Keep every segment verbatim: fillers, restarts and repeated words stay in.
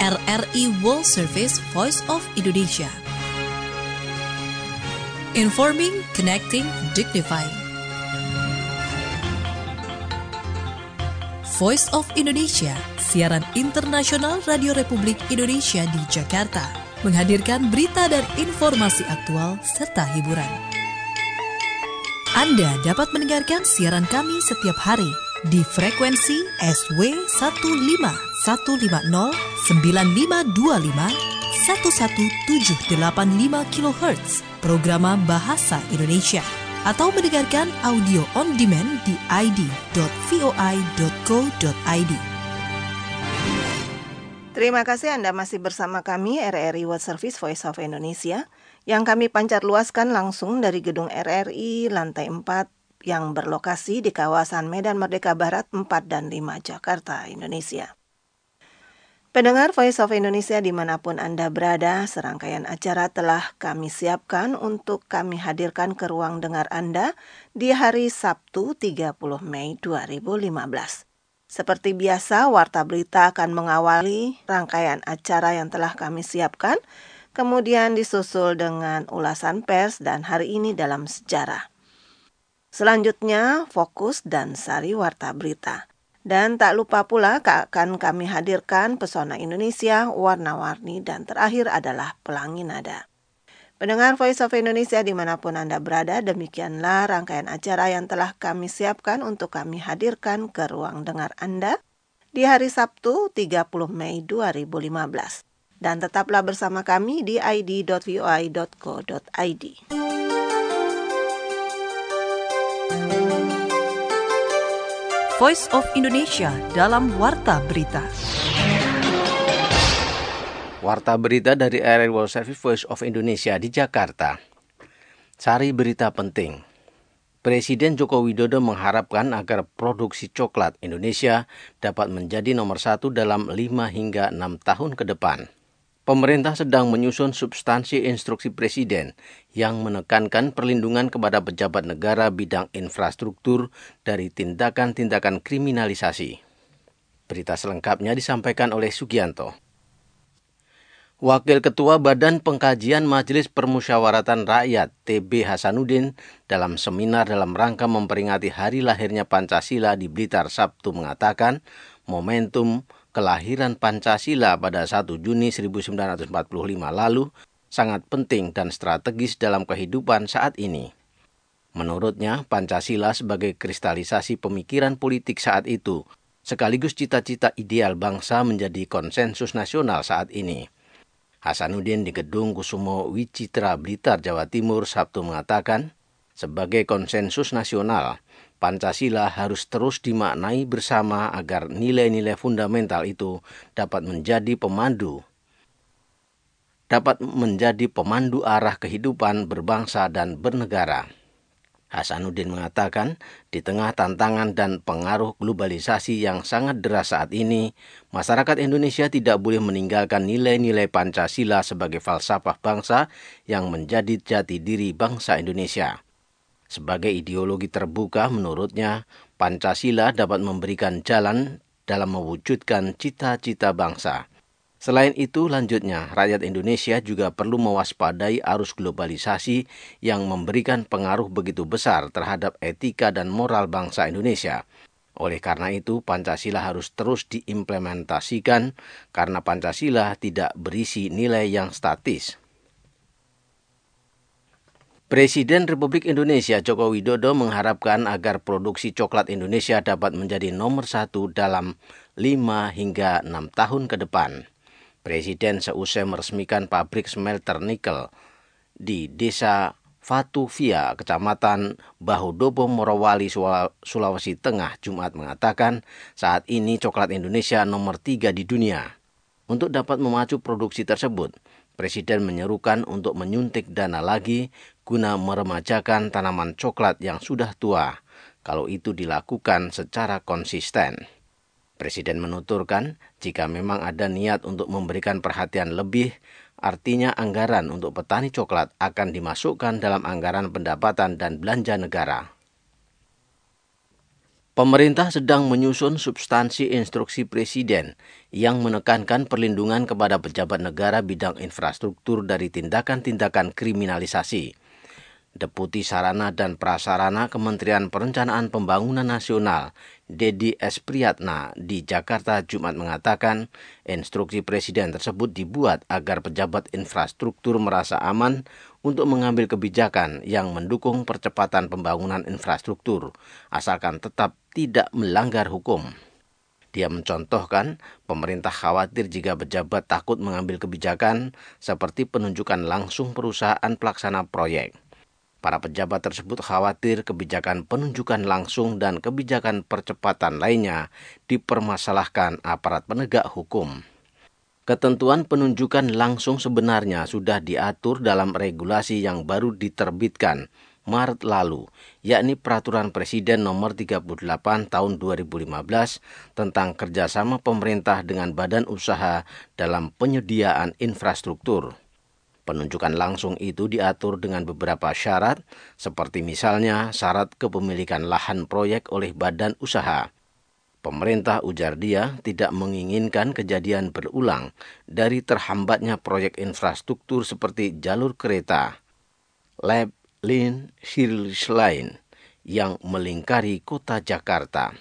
R R I World Service Voice of Indonesia. Informing, connecting, dignifying. Voice of Indonesia, siaran internasional Radio Republik Indonesia di Jakarta, menghadirkan berita dan informasi aktual serta hiburan. Anda dapat mendengarkan siaran kami setiap hari di frekuensi S W satu lima satu lima nol sembilan lima dua lima satu satu tujuh delapan lima kilohertz, programa Bahasa Indonesia, atau mendengarkan audio on demand di i d dot voi dot co dot i d. Terima kasih Anda masih bersama kami R R I World Service Voice of Indonesia yang kami pancar luaskan langsung dari gedung R R I lantai empat yang berlokasi di kawasan Medan Merdeka Barat empat dan lima Jakarta, Indonesia. Pendengar Voice of Indonesia dimanapun Anda berada, serangkaian acara telah kami siapkan untuk kami hadirkan ke ruang dengar Anda di hari Sabtu tiga puluh Mei dua ribu lima belas. Seperti biasa, Warta Berita akan mengawali rangkaian acara yang telah kami siapkan, kemudian disusul dengan ulasan pers dan hari ini dalam sejarah. Selanjutnya, Fokus dan Sari Warta Berita. Dan tak lupa pula akan kami hadirkan Pesona Indonesia, Warna-Warni, dan terakhir adalah Pelangi Nada. Pendengar Voice of Indonesia dimanapun Anda berada, demikianlah rangkaian acara yang telah kami siapkan untuk kami hadirkan ke ruang dengar Anda di hari Sabtu tiga puluh Mei dua ribu lima belas. Dan tetaplah bersama kami di i d dot voi dot co dot i d. Voice of Indonesia dalam Warta Berita. Warta Berita dari R R I World Service Voice of Indonesia di Jakarta. Sari berita penting. Presiden Joko Widodo mengharapkan agar produksi coklat Indonesia dapat menjadi nomor satu dalam lima hingga enam tahun ke depan. Pemerintah sedang menyusun substansi instruksi Presiden yang menekankan perlindungan kepada pejabat negara bidang infrastruktur dari tindakan-tindakan kriminalisasi. Berita selengkapnya disampaikan oleh Sugianto. Wakil Ketua Badan Pengkajian Majelis Permusyawaratan Rakyat T B Hasanuddin dalam seminar dalam rangka memperingati hari lahirnya Pancasila di Blitar Sabtu mengatakan momentum kelahiran Pancasila pada satu Juni seribu sembilan ratus empat puluh lima lalu sangat penting dan strategis dalam kehidupan saat ini. Menurutnya, Pancasila sebagai kristalisasi pemikiran politik saat itu, sekaligus cita-cita ideal bangsa menjadi konsensus nasional saat ini. Hasanuddin di Gedung Kusumo Wicitra Blitar, Jawa Timur, Sabtu mengatakan, sebagai konsensus nasional, Pancasila harus terus dimaknai bersama agar nilai-nilai fundamental itu dapat menjadi pemandu, dapat menjadi pemandu arah kehidupan berbangsa dan bernegara. Hasanuddin mengatakan, di tengah tantangan dan pengaruh globalisasi yang sangat deras saat ini, masyarakat Indonesia tidak boleh meninggalkan nilai-nilai Pancasila sebagai falsafah bangsa yang menjadi jati diri bangsa Indonesia. Sebagai ideologi terbuka, menurutnya, Pancasila dapat memberikan jalan dalam mewujudkan cita-cita bangsa. Selain itu, lanjutnya, rakyat Indonesia juga perlu mewaspadai arus globalisasi yang memberikan pengaruh begitu besar terhadap etika dan moral bangsa Indonesia. Oleh karena itu, Pancasila harus terus diimplementasikan karena Pancasila tidak berisi nilai yang statis. Presiden Republik Indonesia Joko Widodo mengharapkan agar produksi coklat Indonesia dapat menjadi nomor satu dalam lima hingga enam tahun ke depan. Presiden seusai meresmikan pabrik smelter nikel di Desa Fatuvia, Kecamatan Bahodobo, Morowali, Sulawesi Tengah, Jumat mengatakan saat ini coklat Indonesia nomor tiga di dunia. Untuk dapat memacu produksi tersebut, Presiden menyerukan untuk menyuntik dana lagi guna meremajakan tanaman coklat yang sudah tua, kalau itu dilakukan secara konsisten. Presiden menuturkan, jika memang ada niat untuk memberikan perhatian lebih, artinya anggaran untuk petani coklat akan dimasukkan dalam anggaran pendapatan dan belanja negara. Pemerintah sedang menyusun substansi instruksi Presiden yang menekankan perlindungan kepada pejabat negara bidang infrastruktur dari tindakan-tindakan kriminalisasi. Deputi Sarana dan Prasarana Kementerian Perencanaan Pembangunan Nasional, Dedi S. Priyatna, di Jakarta Jumat mengatakan, instruksi Presiden tersebut dibuat agar pejabat infrastruktur merasa aman untuk mengambil kebijakan yang mendukung percepatan pembangunan infrastruktur, asalkan tetap tidak melanggar hukum. Dia mencontohkan, pemerintah khawatir jika pejabat takut mengambil kebijakan seperti penunjukan langsung perusahaan pelaksana proyek. Para pejabat tersebut khawatir kebijakan penunjukan langsung dan kebijakan percepatan lainnya dipermasalahkan aparat penegak hukum. Ketentuan penunjukan langsung sebenarnya sudah diatur dalam regulasi yang baru diterbitkan Maret lalu, yakni Peraturan Presiden Nomor tiga puluh delapan Tahun dua ribu lima belas tentang kerjasama pemerintah dengan badan usaha dalam penyediaan infrastruktur. Penunjukan langsung itu diatur dengan beberapa syarat, seperti misalnya syarat kepemilikan lahan proyek oleh badan usaha. Pemerintah, ujar dia, tidak menginginkan kejadian berulang dari terhambatnya proyek infrastruktur seperti jalur kereta, Lab Lin Sirlislain yang melingkari kota Jakarta.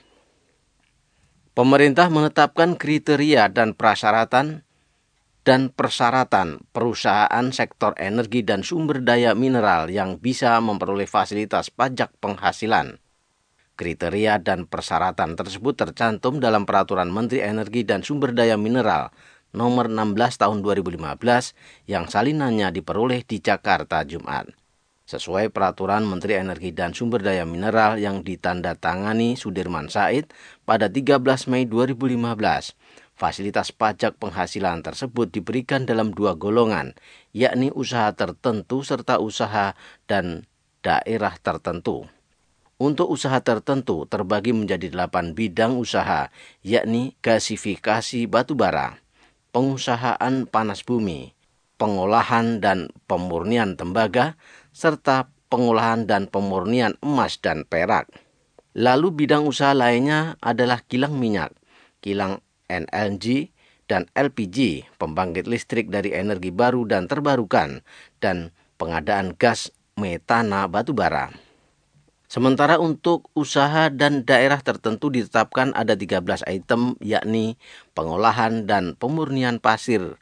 Pemerintah menetapkan kriteria dan persyaratan dan persyaratan perusahaan sektor energi dan sumber daya mineral yang bisa memperoleh fasilitas pajak penghasilan. Kriteria dan persyaratan tersebut tercantum dalam Peraturan Menteri Energi dan Sumber Daya Mineral Nomor enam belas Tahun dua ribu lima belas yang salinannya diperoleh di Jakarta Jumat. Sesuai Peraturan Menteri Energi dan Sumber Daya Mineral yang ditandatangani Sudirman Said pada tiga belas Mei dua ribu lima belas, fasilitas pajak penghasilan tersebut diberikan dalam dua golongan, yakni usaha tertentu serta usaha dan daerah tertentu. Untuk usaha tertentu terbagi menjadi delapan bidang usaha, yakni gasifikasi batubara, pengusahaan panas bumi, pengolahan dan pemurnian tembaga, serta pengolahan dan pemurnian emas dan perak. Lalu bidang usaha lainnya adalah kilang minyak, kilang N L G, dan L P G, pembangkit listrik dari energi baru dan terbarukan, dan pengadaan gas metana batubara. Sementara untuk usaha dan daerah tertentu ditetapkan ada tiga belas item, yakni pengolahan dan pemurnian pasir,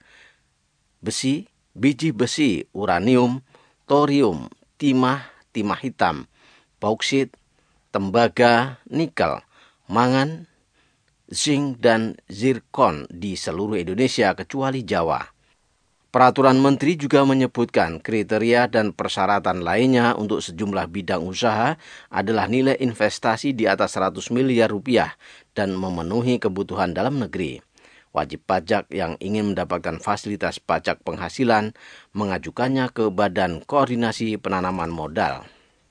besi, biji besi, uranium, thorium, timah, timah hitam, bauksit, tembaga, nikel, mangan, zinc, dan zirkon di seluruh Indonesia kecuali Jawa. Peraturan Menteri juga menyebutkan kriteria dan persyaratan lainnya untuk sejumlah bidang usaha adalah nilai investasi di atas seratus miliar rupiah dan memenuhi kebutuhan dalam negeri. Wajib pajak yang ingin mendapatkan fasilitas pajak penghasilan mengajukannya ke Badan Koordinasi Penanaman Modal.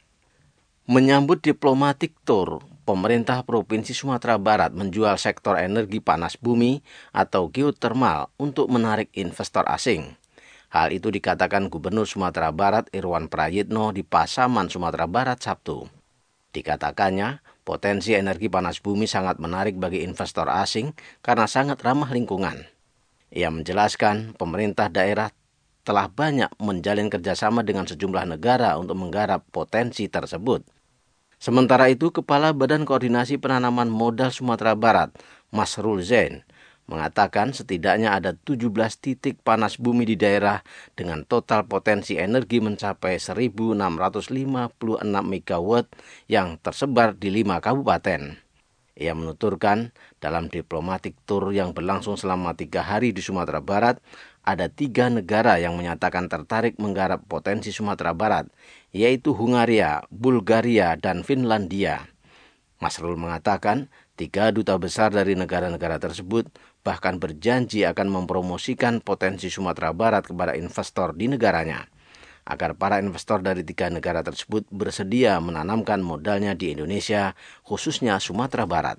Menyambut diplomatic tour, pemerintah Provinsi Sumatera Barat menjual sektor energi panas bumi atau geotermal untuk menarik investor asing. Hal itu dikatakan Gubernur Sumatera Barat Irwan Prayitno di Pasaman, Sumatera Barat, Sabtu. Dikatakannya, potensi energi panas bumi sangat menarik bagi investor asing karena sangat ramah lingkungan. Ia menjelaskan pemerintah daerah telah banyak menjalin kerjasama dengan sejumlah negara untuk menggarap potensi tersebut. Sementara itu, Kepala Badan Koordinasi Penanaman Modal Sumatera Barat, Masrul Zain, mengatakan setidaknya ada tujuh belas titik panas bumi di daerah dengan total potensi energi mencapai seribu enam ratus lima puluh enam megawatt yang tersebar di lima kabupaten. Ia menuturkan, dalam diplomatic tour yang berlangsung selama tiga hari di Sumatera Barat, ada tiga negara yang menyatakan tertarik menggarap potensi Sumatera Barat, yaitu Hungaria, Bulgaria, dan Finlandia. Masrul mengatakan, tiga duta besar dari negara-negara tersebut bahkan berjanji akan mempromosikan potensi Sumatera Barat kepada investor di negaranya, agar para investor dari tiga negara tersebut bersedia menanamkan modalnya di Indonesia, khususnya Sumatera Barat.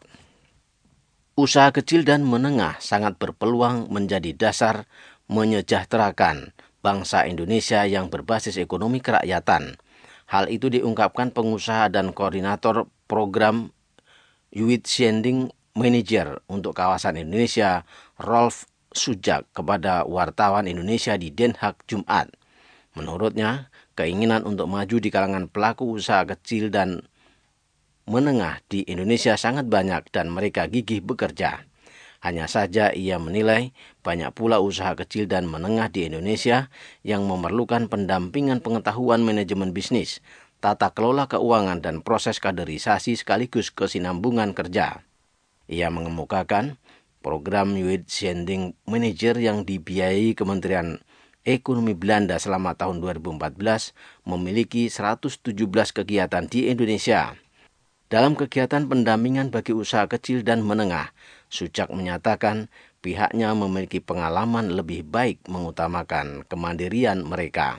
Usaha kecil dan menengah sangat berpeluang menjadi dasar menyejahterakan bangsa Indonesia yang berbasis ekonomi kerakyatan. Hal itu diungkapkan pengusaha dan koordinator program Youth Sending Manager untuk kawasan Indonesia, Rolf Sujak, kepada wartawan Indonesia di Den Haag Jumat. Menurutnya, keinginan untuk maju di kalangan pelaku usaha kecil dan menengah di Indonesia sangat banyak dan mereka gigih bekerja. Hanya saja ia menilai banyak pula usaha kecil dan menengah di Indonesia yang memerlukan pendampingan pengetahuan manajemen bisnis, tata kelola keuangan dan proses kaderisasi sekaligus kesinambungan kerja. Ia mengemukakan program Youth Sending Manager yang dibiayai Kementerian Ekonomi Belanda selama tahun dua ribu empat belas memiliki seratus tujuh belas kegiatan di Indonesia. Dalam kegiatan pendampingan bagi usaha kecil dan menengah, Sujak menyatakan pihaknya memiliki pengalaman lebih baik mengutamakan kemandirian mereka.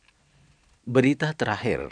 Berita terakhir.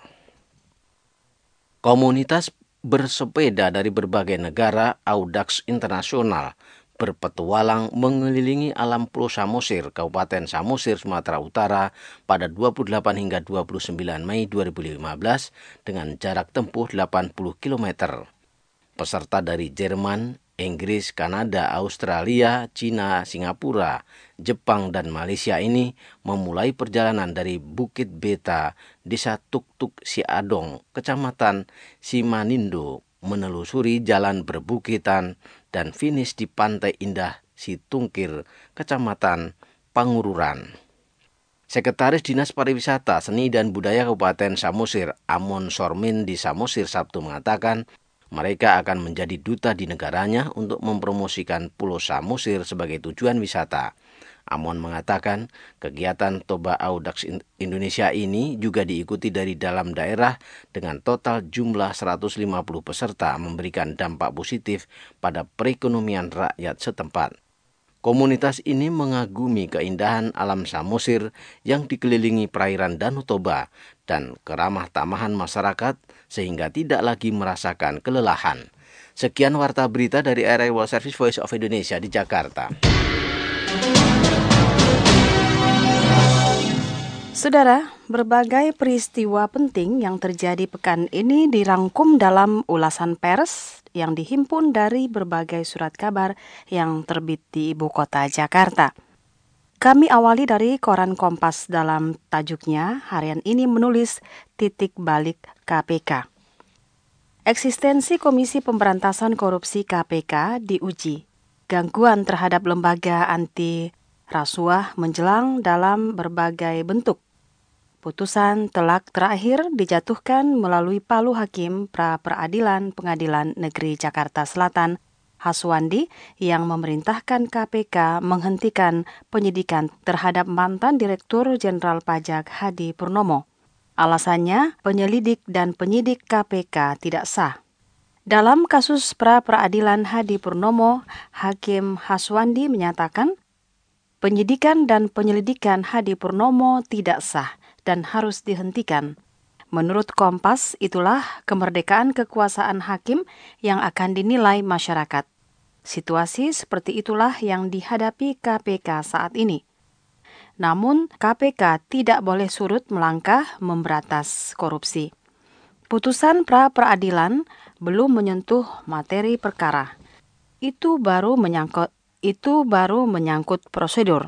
Komunitas bersepeda dari berbagai negara Audax Internasional berpetualang mengelilingi alam Pulau Samosir, Kabupaten Samosir, Sumatera Utara pada dua puluh delapan hingga dua puluh sembilan Mei dua ribu lima belas dengan jarak tempuh delapan puluh kilometer. Peserta dari Jerman, Inggris, Kanada, Australia, Cina, Singapura, Jepang, dan Malaysia ini memulai perjalanan dari Bukit Beta, Desa Tuk-Tuk Siadong, Kecamatan Simanindo, menelusuri jalan berbukitan dan finish di Pantai Indah Situngkir, Kecamatan Pangururan. Sekretaris Dinas Pariwisata, Seni dan Budaya Kabupaten Samosir, Amon Sormin di Samosir Sabtu mengatakan mereka akan menjadi duta di negaranya untuk mempromosikan Pulau Samosir sebagai tujuan wisata. Amon mengatakan kegiatan Toba Audax Indonesia ini juga diikuti dari dalam daerah dengan total jumlah seratus lima puluh peserta memberikan dampak positif pada perekonomian rakyat setempat. Komunitas ini mengagumi keindahan alam Samosir yang dikelilingi perairan Danau Toba dan keramah tamahan masyarakat sehingga tidak lagi merasakan kelelahan. Sekian warta berita dari R R I World Service Voice of Indonesia di Jakarta. Saudara, berbagai peristiwa penting yang terjadi pekan ini dirangkum dalam ulasan pers yang dihimpun dari berbagai surat kabar yang terbit di ibu kota Jakarta. Kami awali dari koran Kompas dalam tajuknya harian ini menulis titik balik K P K. Eksistensi Komisi Pemberantasan Korupsi K P K diuji. Gangguan terhadap lembaga anti rasuah menjelang dalam berbagai bentuk. Putusan telak terakhir dijatuhkan melalui Palu Hakim Pra Peradilan Pengadilan Negeri Jakarta Selatan, Haswandi, yang memerintahkan K P K menghentikan penyidikan terhadap mantan Direktur Jenderal Pajak Hadi Purnomo. Alasannya, penyelidik dan penyidik K P K tidak sah. Dalam kasus pra peradilan Hadi Purnomo, Hakim Haswandi menyatakan, penyidikan dan penyelidikan Hadi Purnomo tidak sah dan harus dihentikan. Menurut Kompas, itulah kemerdekaan kekuasaan hakim yang akan dinilai masyarakat. Situasi seperti itulah yang dihadapi K P K saat ini. Namun, K P K tidak boleh surut melangkah memberantas korupsi. Putusan pra peradilan belum menyentuh materi perkara. Itu baru menyangkut itu baru menyangkut prosedur.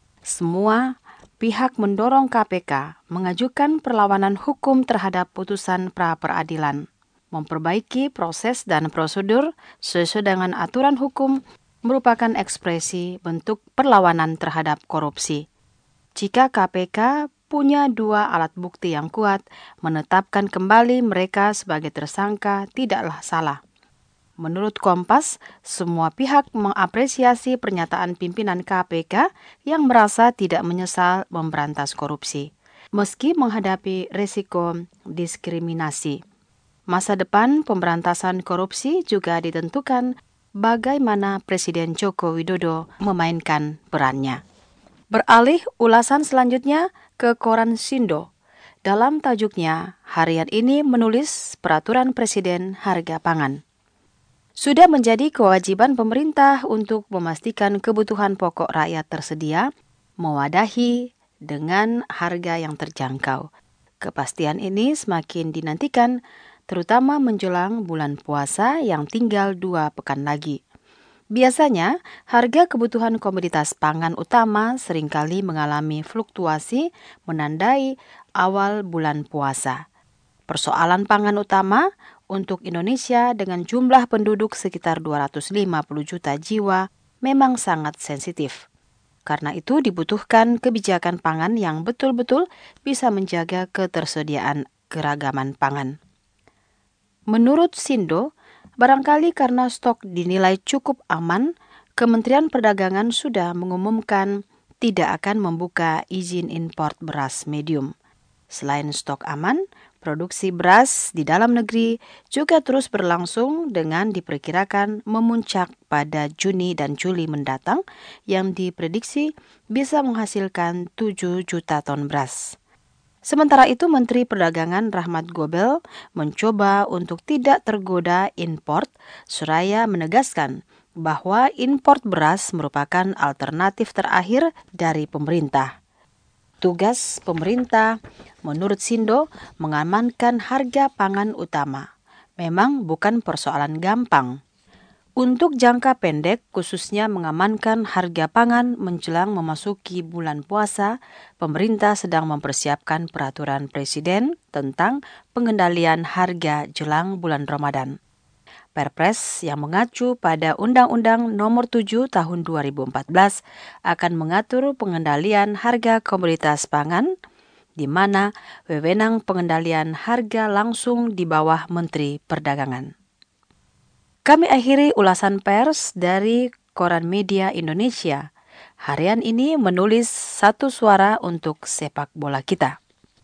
Semua pihak mendorong K P K mengajukan perlawanan hukum terhadap putusan pra peradilan. Memperbaiki proses dan prosedur sesuai dengan aturan hukum merupakan ekspresi bentuk perlawanan terhadap korupsi. Jika K P K punya dua alat bukti yang kuat, menetapkan kembali mereka sebagai tersangka tidaklah salah. Menurut Kompas, semua pihak mengapresiasi pernyataan pimpinan K P K yang merasa tidak menyesal memberantas korupsi, meski menghadapi risiko diskriminasi. Masa depan pemberantasan korupsi juga ditentukan bagaimana Presiden Joko Widodo memainkan perannya. Beralih ulasan selanjutnya ke koran Sindo. Dalam tajuknya, harian ini menulis peraturan Presiden harga pangan. Sudah menjadi kewajiban pemerintah untuk memastikan kebutuhan pokok rakyat tersedia, mewadahi dengan harga yang terjangkau. Kepastian ini semakin dinantikan terutama menjelang bulan puasa yang tinggal dua pekan lagi. Biasanya, harga kebutuhan komoditas pangan utama seringkali mengalami fluktuasi menandai awal bulan puasa. Persoalan pangan utama untuk Indonesia dengan jumlah penduduk sekitar dua ratus lima puluh juta jiwa memang sangat sensitif. Karena itu dibutuhkan kebijakan pangan yang betul-betul bisa menjaga ketersediaan keragaman pangan. Menurut Sindo, barangkali karena stok dinilai cukup aman, Kementerian Perdagangan sudah mengumumkan tidak akan membuka izin impor beras medium. Selain stok aman, produksi beras di dalam negeri juga terus berlangsung dengan diperkirakan memuncak pada Juni dan Juli mendatang yang diprediksi bisa menghasilkan tujuh juta ton beras. Sementara itu, Menteri Perdagangan Rahmat Gobel mencoba untuk tidak tergoda import, seraya menegaskan bahwa import beras merupakan alternatif terakhir dari pemerintah. Tugas pemerintah, menurut Sindo, mengamankan harga pangan utama. Memang bukan persoalan gampang. Untuk jangka pendek, khususnya mengamankan harga pangan menjelang memasuki bulan puasa, pemerintah sedang mempersiapkan peraturan presiden tentang pengendalian harga jelang bulan Ramadan. Perpres yang mengacu pada Undang-Undang Nomor tujuh Tahun dua ribu empat belas akan mengatur pengendalian harga komoditas pangan, di mana wewenang pengendalian harga langsung di bawah Menteri Perdagangan. Kami akhiri ulasan pers dari Koran Media Indonesia. Harian ini menulis satu suara untuk sepak bola kita.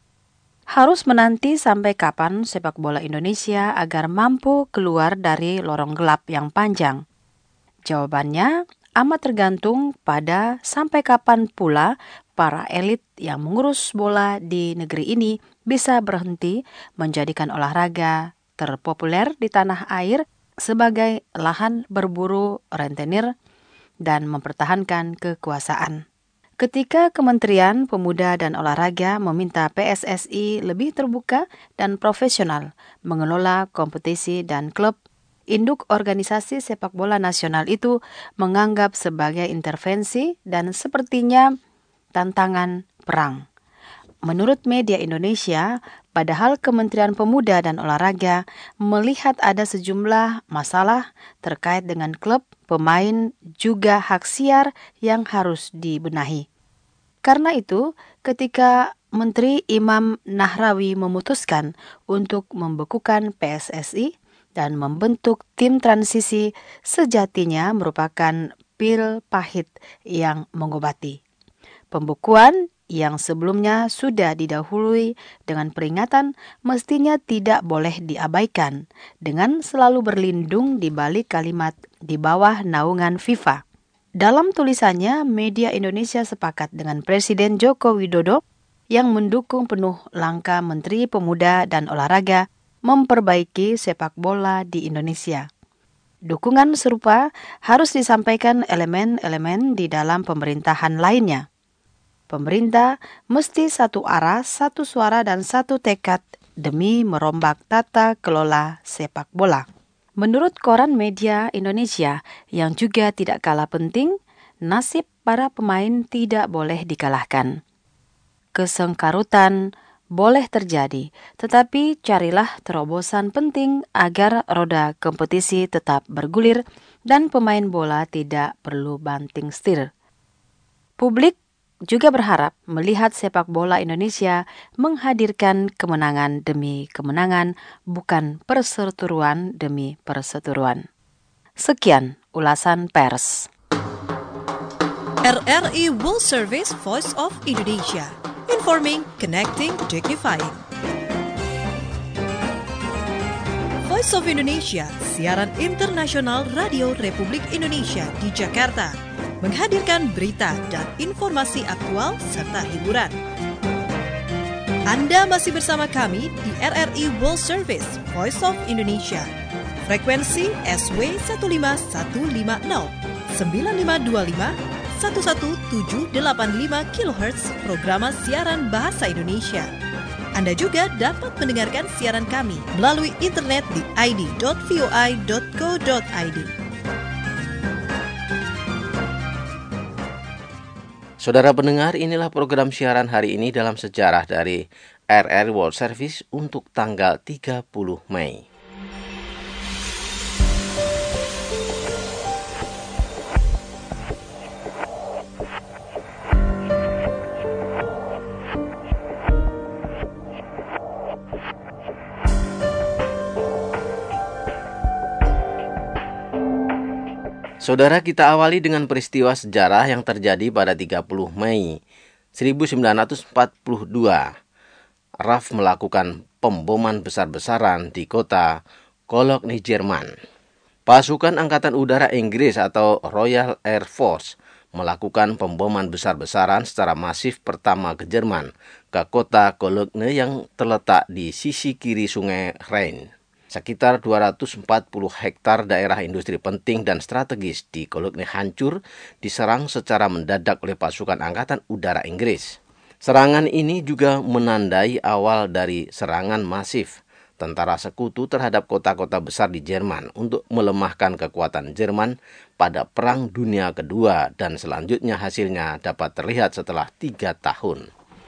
Harus menanti sampai kapan sepak bola Indonesia agar mampu keluar dari lorong gelap yang panjang? Jawabannya amat tergantung pada sampai kapan pula para elit yang mengurus bola di negeri ini bisa berhenti menjadikan olahraga terpopuler di tanah air sebagai lahan berburu rentenir dan mempertahankan kekuasaan. Ketika Kementerian Pemuda dan Olahraga meminta P S S I lebih terbuka dan profesional mengelola kompetisi dan klub, induk organisasi sepak bola nasional itu menganggap sebagai intervensi dan sepertinya tantangan perang. Menurut media Indonesia, padahal Kementerian Pemuda dan Olahraga melihat ada sejumlah masalah terkait dengan klub, pemain, juga hak siar yang harus dibenahi. Karena itu, ketika Menteri Imam Nahrawi memutuskan untuk membekukan P S S I dan membentuk tim transisi, sejatinya merupakan pil pahit yang mengobati. Pembekuan yang sebelumnya sudah didahului dengan peringatan mestinya tidak boleh diabaikan dengan selalu berlindung di balik kalimat di bawah naungan FIFA. Dalam tulisannya, media Indonesia sepakat dengan Presiden Joko Widodo yang mendukung penuh langkah Menteri Pemuda dan Olahraga memperbaiki sepak bola di Indonesia. Dukungan serupa harus disampaikan elemen-elemen di dalam pemerintahan lainnya. Pemerintah mesti satu arah, satu suara, dan satu tekad demi merombak tata kelola sepak bola. Menurut Koran Media Indonesia yang juga tidak kalah penting, nasib para pemain tidak boleh dikalahkan. Kesengkarutan boleh terjadi, tetapi carilah terobosan penting agar roda kompetisi tetap bergulir dan pemain bola tidak perlu banting setir. Publik juga berharap melihat sepak bola Indonesia menghadirkan kemenangan demi kemenangan, bukan perseteruan demi perseteruan. Sekian ulasan pers. R R I World Service Voice of Indonesia. Informing, connecting, dignifying. Voice of Indonesia, siaran internasional Radio Republik Indonesia di Jakarta, menghadirkan berita dan informasi aktual serta hiburan. Anda masih bersama kami di R R I World Service Voice of Indonesia. Frekuensi S W satu lima satu lima nol, sembilan lima dua lima, satu satu tujuh delapan lima kilohertz, programa siaran bahasa Indonesia. Anda juga dapat mendengarkan siaran kami melalui internet di i d dot v o i dot co dot i d. Saudara pendengar, inilah program siaran hari ini dalam sejarah dari R R I World Service untuk tanggal tiga puluh Mei. Saudara, kita awali dengan peristiwa sejarah yang terjadi pada tiga puluh Mei seribu sembilan ratus empat puluh dua. R A F melakukan pemboman besar-besaran di kota Cologne, Jerman. Pasukan Angkatan Udara Inggris atau Royal Air Force melakukan pemboman besar-besaran secara masif pertama ke Jerman, ke kota Cologne yang terletak di sisi kiri sungai Rhine. Sekitar dua ratus empat puluh hektar daerah industri penting dan strategis di Cologne hancur diserang secara mendadak oleh pasukan Angkatan Udara Inggris. Serangan ini juga menandai awal dari serangan masif tentara sekutu terhadap kota-kota besar di Jerman untuk melemahkan kekuatan Jerman pada Perang Dunia Kedua, dan selanjutnya hasilnya dapat terlihat setelah tiga tahun.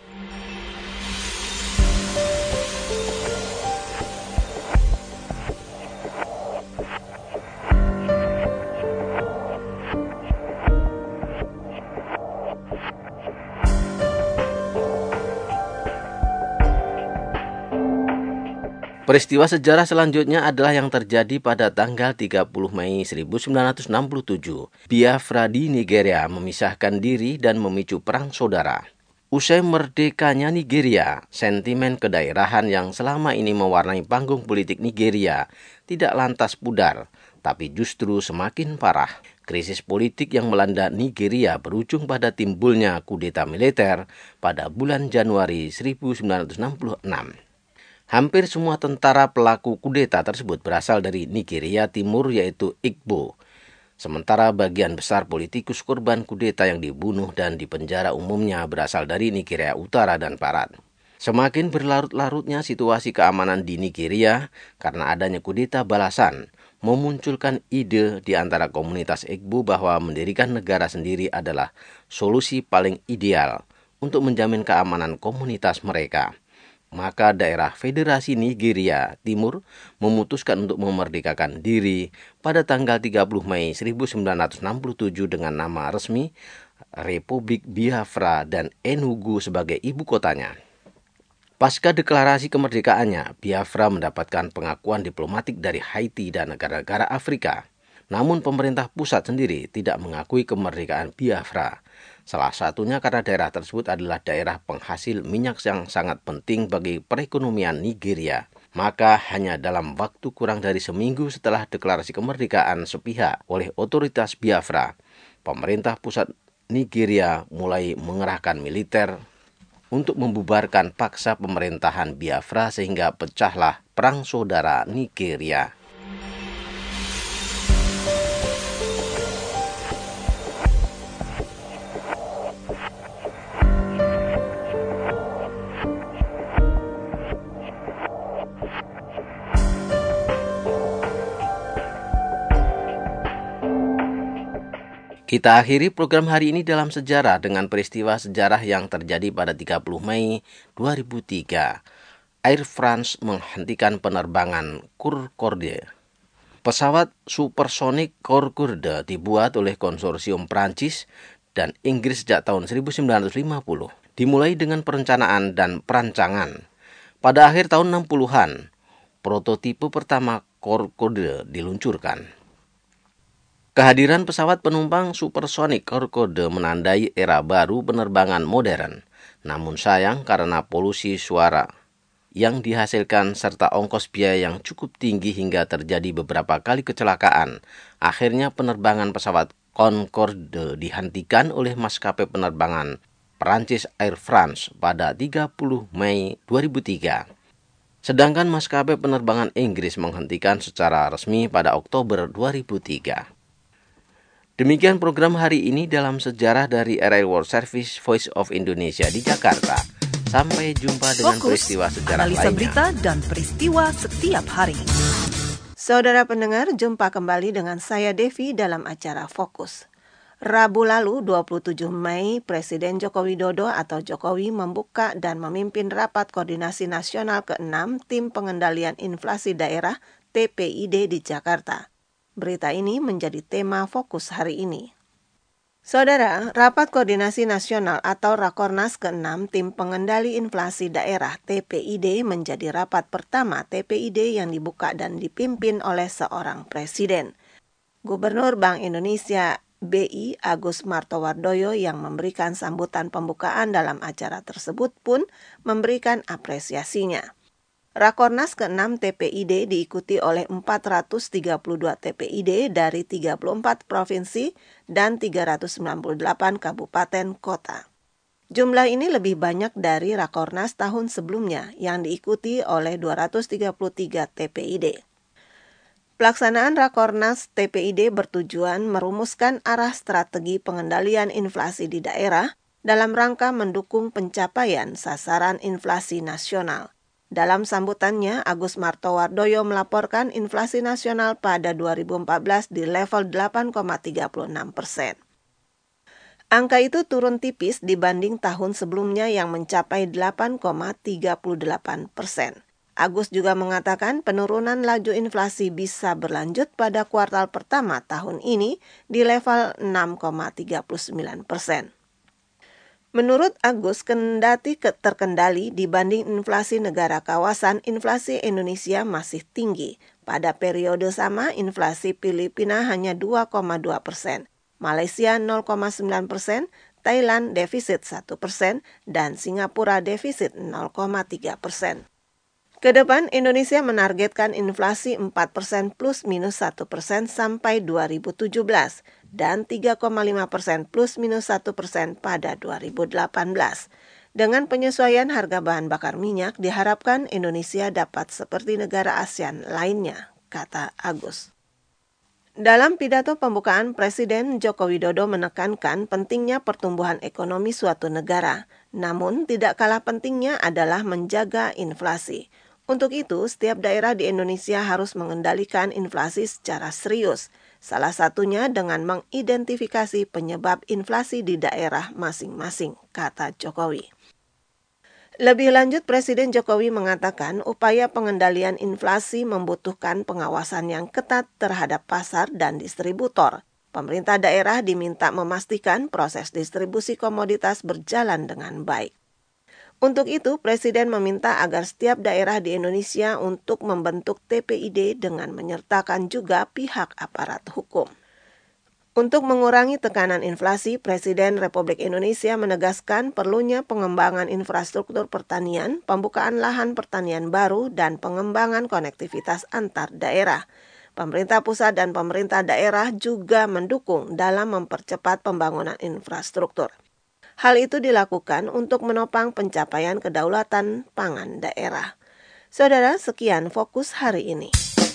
Peristiwa sejarah selanjutnya adalah yang terjadi pada tanggal tiga puluh Mei seribu sembilan ratus enam puluh tujuh. Biafra di Nigeria memisahkan diri dan memicu perang saudara. Usai merdekanya Nigeria, sentimen kedaerahan yang selama ini mewarnai panggung politik Nigeria tidak lantas pudar, tapi justru semakin parah. Krisis politik yang melanda Nigeria berujung pada timbulnya kudeta militer pada bulan Januari seribu sembilan ratus enam puluh enam. Hampir semua tentara pelaku kudeta tersebut berasal dari Nigeria Timur, yaitu Igbo. Sementara bagian besar politikus korban kudeta yang dibunuh dan dipenjara umumnya berasal dari Nigeria Utara dan Barat. Semakin berlarut-larutnya situasi keamanan di Nigeria karena adanya kudeta balasan, memunculkan ide di antara komunitas Igbo bahwa mendirikan negara sendiri adalah solusi paling ideal untuk menjamin keamanan komunitas mereka. Maka daerah Federasi Nigeria Timur memutuskan untuk memerdekakan diri pada tanggal tiga puluh Mei seribu sembilan ratus enam puluh tujuh dengan nama resmi Republik Biafra dan Enugu sebagai ibu kotanya. Pasca deklarasi kemerdekaannya, Biafra mendapatkan pengakuan diplomatik dari Haiti dan negara-negara Afrika. Namun pemerintah pusat sendiri tidak mengakui kemerdekaan Biafra. Salah satunya karena daerah tersebut adalah daerah penghasil minyak yang sangat penting bagi perekonomian Nigeria. Maka hanya dalam waktu kurang dari seminggu setelah deklarasi kemerdekaan sepihak oleh otoritas Biafra, pemerintah pusat Nigeria mulai mengerahkan militer untuk membubarkan paksa pemerintahan Biafra sehingga pecahlah Perang Saudara Nigeria. Kita akhiri program hari ini dalam sejarah dengan peristiwa sejarah yang terjadi pada tiga puluh Mei dua ribu tiga. Air France menghentikan penerbangan Concorde. Pesawat supersonik Concorde dibuat oleh konsorsium Prancis dan Inggris sejak tahun seribu sembilan ratus lima puluh. Dimulai dengan perencanaan dan perancangan. Pada akhir tahun enam puluhan, prototipe pertama Concorde diluncurkan. Kehadiran pesawat penumpang supersonik Concorde menandai era baru penerbangan modern. Namun sayang karena polusi suara yang dihasilkan serta ongkos biaya yang cukup tinggi hingga terjadi beberapa kali kecelakaan, akhirnya penerbangan pesawat Concorde dihentikan oleh maskapai penerbangan Prancis Air France pada tiga puluh Mei dua ribu tiga. Sedangkan maskapai penerbangan Inggris menghentikan secara resmi pada Oktober dua ribu tiga. Demikian program hari ini dalam sejarah dari R R I World Service Voice of Indonesia di Jakarta. Sampai jumpa dengan Fokus, peristiwa sejarah analisa lainnya. berita dan peristiwa setiap hari. Saudara pendengar, jumpa kembali dengan saya Devi dalam acara Fokus. Rabu lalu dua puluh tujuh Mei, Presiden Joko Widodo atau Jokowi membuka dan memimpin Rapat Koordinasi Nasional keenam Tim Pengendalian Inflasi Daerah T P I D di Jakarta. Berita ini menjadi tema Fokus hari ini. Saudara, Rapat Koordinasi Nasional atau Rakornas keenam Tim Pengendali Inflasi Daerah T P I D menjadi rapat pertama T P I D yang dibuka dan dipimpin oleh seorang presiden. Gubernur Bank Indonesia B I Agus Martowardoyo yang memberikan sambutan pembukaan dalam acara tersebut pun memberikan apresiasinya. Rakornas keenam T P I D diikuti oleh empat ratus tiga puluh dua T P I D dari tiga puluh empat provinsi dan tiga ratus sembilan puluh delapan kabupaten kota. Jumlah ini lebih banyak dari Rakornas tahun sebelumnya yang diikuti oleh dua ratus tiga puluh tiga T P I D. Pelaksanaan Rakornas T P I D bertujuan merumuskan arah strategi pengendalian inflasi di daerah dalam rangka mendukung pencapaian sasaran inflasi nasional. Dalam sambutannya, Agus Martowardoyo melaporkan inflasi nasional pada dua ribu empat belas di level delapan koma tiga enam persen. Angka itu turun tipis dibanding tahun sebelumnya yang mencapai delapan koma tiga delapan persen. Agus juga mengatakan penurunan laju inflasi bisa berlanjut pada kuartal pertama tahun ini di level enam koma tiga sembilan persen. Menurut Agus, kendati terkendali dibanding inflasi negara kawasan, inflasi Indonesia masih tinggi. Pada periode sama, inflasi Filipina hanya dua koma dua persen, Malaysia nol koma sembilan persen, Thailand defisit satu persen, dan Singapura defisit nol koma tiga persen. Kedepan, Indonesia menargetkan inflasi empat persen plus minus satu persen sampai dua ribu tujuh belas dan tiga koma lima persen plus minus satu persen pada dua ribu delapan belas. Dengan penyesuaian harga bahan bakar minyak, diharapkan Indonesia dapat seperti negara ASEAN lainnya, kata Agus. Dalam pidato pembukaan, Presiden Joko Widodo menekankan pentingnya pertumbuhan ekonomi suatu negara. Namun, tidak kalah pentingnya adalah menjaga inflasi. Untuk itu, setiap daerah di Indonesia harus mengendalikan inflasi secara serius. Salah satunya dengan mengidentifikasi penyebab inflasi di daerah masing-masing, kata Jokowi. Lebih lanjut, Presiden Jokowi mengatakan upaya pengendalian inflasi membutuhkan pengawasan yang ketat terhadap pasar dan distributor. Pemerintah daerah diminta memastikan proses distribusi komoditas berjalan dengan baik. Untuk itu, Presiden meminta agar setiap daerah di Indonesia untuk membentuk T P I D dengan menyertakan juga pihak aparat hukum. Untuk mengurangi tekanan inflasi, Presiden Republik Indonesia menegaskan perlunya pengembangan infrastruktur pertanian, pembukaan lahan pertanian baru, dan pengembangan konektivitas antar daerah. Pemerintah pusat dan pemerintah daerah juga mendukung dalam mempercepat pembangunan infrastruktur. Hal itu dilakukan untuk menopang pencapaian kedaulatan pangan daerah. Saudara, sekian Fokus hari ini.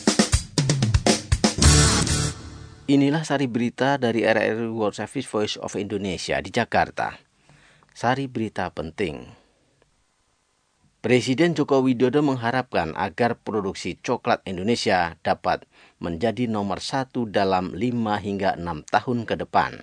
Inilah sari berita dari R R I World Service Voice of Indonesia di Jakarta. Sari berita penting. Presiden Joko Widodo mengharapkan agar produksi coklat Indonesia dapat menjadi nomor satu dalam lima hingga enam tahun ke depan.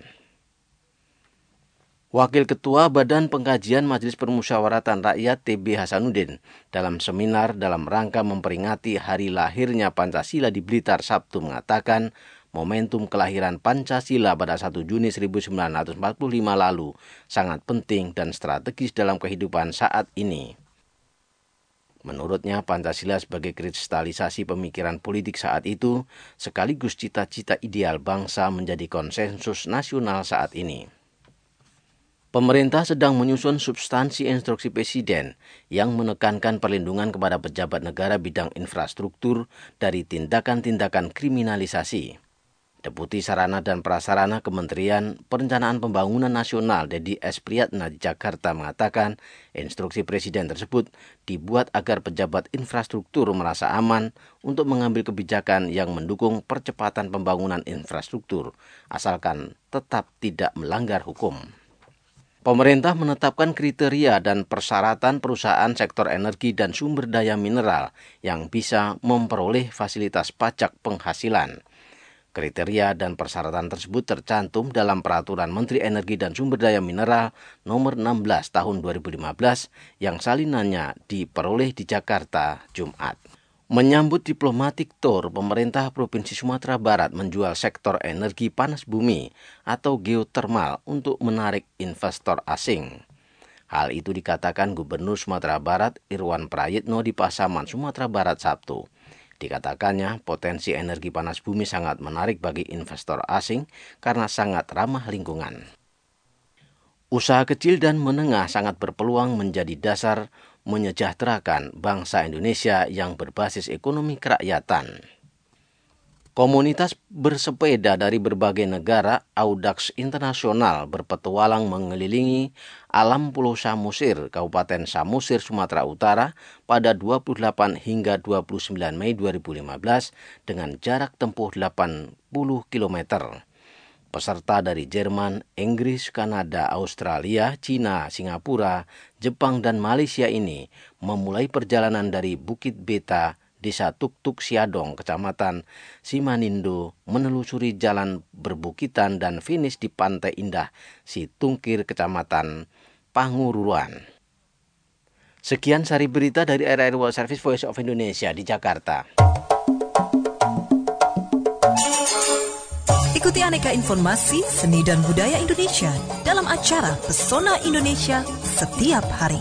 Wakil Ketua Badan Pengkajian Majelis Permusyawaratan Rakyat T B Hasanuddin dalam seminar dalam rangka memperingati hari lahirnya Pancasila di Blitar Sabtu mengatakan momentum kelahiran Pancasila pada satu Juni seribu sembilan ratus empat puluh lima lalu sangat penting dan strategis dalam kehidupan saat ini. Menurutnya, Pancasila sebagai kristalisasi pemikiran politik saat itu sekaligus cita-cita ideal bangsa menjadi konsensus nasional saat ini. Pemerintah sedang menyusun substansi instruksi Presiden yang menekankan perlindungan kepada pejabat negara bidang infrastruktur dari tindakan-tindakan kriminalisasi. Deputi Sarana dan Prasarana Kementerian Perencanaan Pembangunan Nasional Dedi S. Priyatna di Jakarta mengatakan instruksi Presiden tersebut dibuat agar pejabat infrastruktur merasa aman untuk mengambil kebijakan yang mendukung percepatan pembangunan infrastruktur, asalkan tetap tidak melanggar hukum. Pemerintah menetapkan kriteria dan persyaratan perusahaan sektor energi dan sumber daya mineral yang bisa memperoleh fasilitas pajak penghasilan. Kriteria dan persyaratan tersebut tercantum dalam Peraturan Menteri Energi dan Sumber Daya Mineral nomor enam belas tahun dua ribu lima belas yang salinannya diperoleh di Jakarta Jumat. Menyambut diplomatic tour, pemerintah Provinsi Sumatera Barat menjual sektor energi panas bumi atau geotermal untuk menarik investor asing. Hal itu dikatakan Gubernur Sumatera Barat Irwan Prayitno di Pasaman, Sumatera Barat Sabtu. Dikatakannya potensi energi panas bumi sangat menarik bagi investor asing karena sangat ramah lingkungan. Usaha kecil dan menengah sangat berpeluang menjadi dasar menyejahterakan bangsa Indonesia yang berbasis ekonomi kerakyatan. Komunitas bersepeda dari berbagai negara Audax Internasional berpetualang mengelilingi alam Pulau Samosir, Kabupaten Samosir, Sumatera Utara pada dua puluh delapan hingga dua puluh sembilan Mei dua ribu lima belas dengan jarak tempuh delapan puluh kilometer. Peserta dari Jerman, Inggris, Kanada, Australia, Cina, Singapura, Jepang, dan Malaysia ini memulai perjalanan dari Bukit Beta, Desa Tuktuk Siadong, Kecamatan Simanindo, menelusuri jalan berbukitan dan finish di Pantai Indah Situngkir, Kecamatan Panguruan. Sekian sari berita dari R R I World Service Voice of Indonesia di Jakarta. Ikuti aneka informasi seni dan budaya Indonesia dalam acara Pesona Indonesia setiap hari.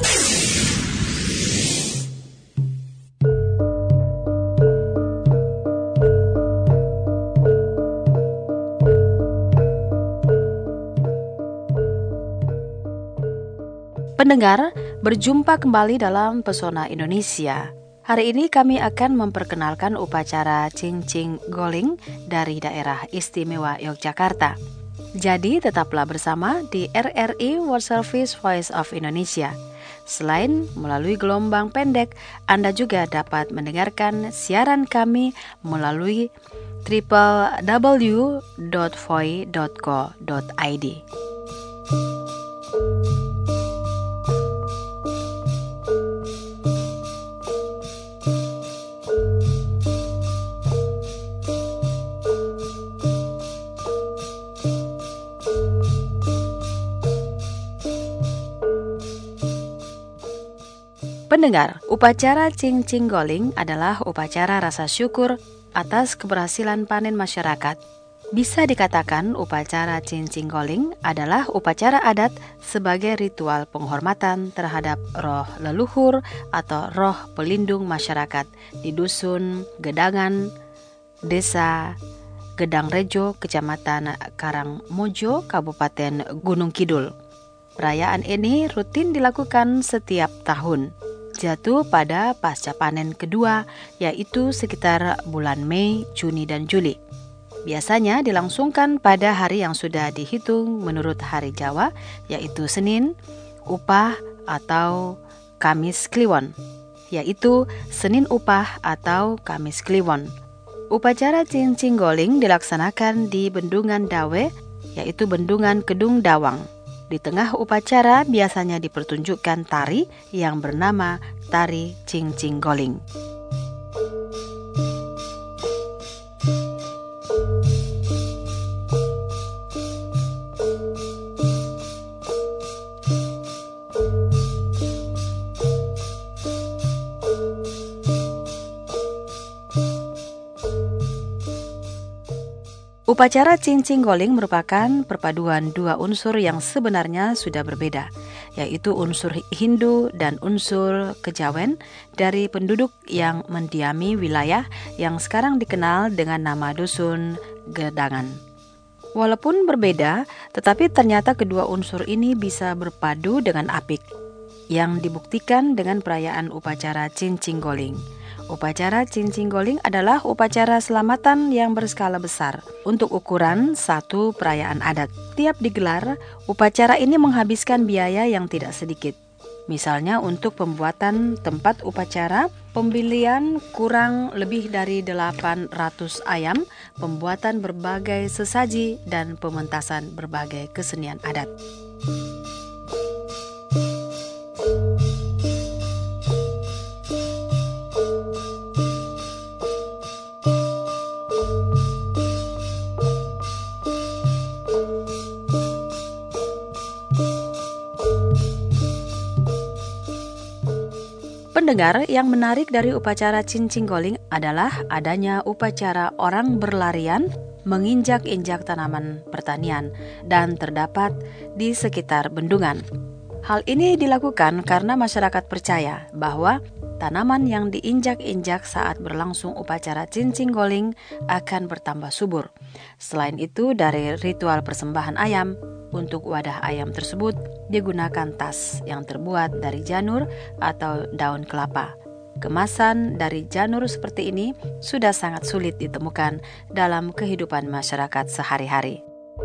Pendengar, berjumpa kembali dalam Pesona Indonesia. Hari ini kami akan memperkenalkan upacara Cincing Goling dari daerah istimewa Yogyakarta. Jadi tetaplah bersama di R R I World Service Voice of Indonesia. Selain melalui gelombang pendek, Anda juga dapat mendengarkan siaran kami melalui w w w dot voi dot co dot i d. Pendengar, upacara Cincing Goling adalah upacara rasa syukur atas keberhasilan panen masyarakat. Bisa dikatakan upacara Cincing Goling adalah upacara adat sebagai ritual penghormatan terhadap roh leluhur atau roh pelindung masyarakat di dusun Gedangan, Desa Gedang Rejo, Kecamatan Karangmojo, Kabupaten Gunung Kidul. Perayaan ini rutin dilakukan setiap tahun, jatuh pada pasca panen kedua, yaitu sekitar bulan Mei, Juni, dan Juli. Biasanya dilangsungkan pada hari yang sudah dihitung menurut hari Jawa, yaitu Senin, Upah, atau Kamis Kliwon, yaitu Senin Upah atau Kamis Kliwon. Upacara Cincing Goling dilaksanakan di Bendungan Dawe, yaitu Bendungan Kedung Dawang. Di tengah upacara biasanya dipertunjukkan tari yang bernama Tari Cincing Goling. Upacara Cincing Goling merupakan perpaduan dua unsur yang sebenarnya sudah berbeda, yaitu unsur Hindu dan unsur Kejawen dari penduduk yang mendiami wilayah yang sekarang dikenal dengan nama Dusun Gedangan. Walaupun berbeda, tetapi ternyata kedua unsur ini bisa berpadu dengan apik, yang dibuktikan dengan perayaan upacara Cincing Goling. Upacara Cincing Goling adalah upacara selamatan yang berskala besar untuk ukuran satu perayaan adat. Tiap digelar, upacara ini menghabiskan biaya yang tidak sedikit. Misalnya untuk pembuatan tempat upacara, pembelian kurang lebih dari delapan ratus ayam, pembuatan berbagai sesaji, dan pementasan berbagai kesenian adat. Pendengar, yang menarik dari upacara Cincinggoling adalah adanya upacara orang berlarian menginjak-injak tanaman pertanian dan terdapat di sekitar bendungan. Hal ini dilakukan karena masyarakat percaya bahwa tanaman yang diinjak-injak saat berlangsung upacara Cincinggoling akan bertambah subur. Selain itu, dari ritual persembahan ayam, untuk wadah ayam tersebut digunakan tas yang terbuat dari janur atau daun kelapa. Kemasan dari janur seperti ini sudah sangat sulit ditemukan dalam kehidupan masyarakat sehari-hari.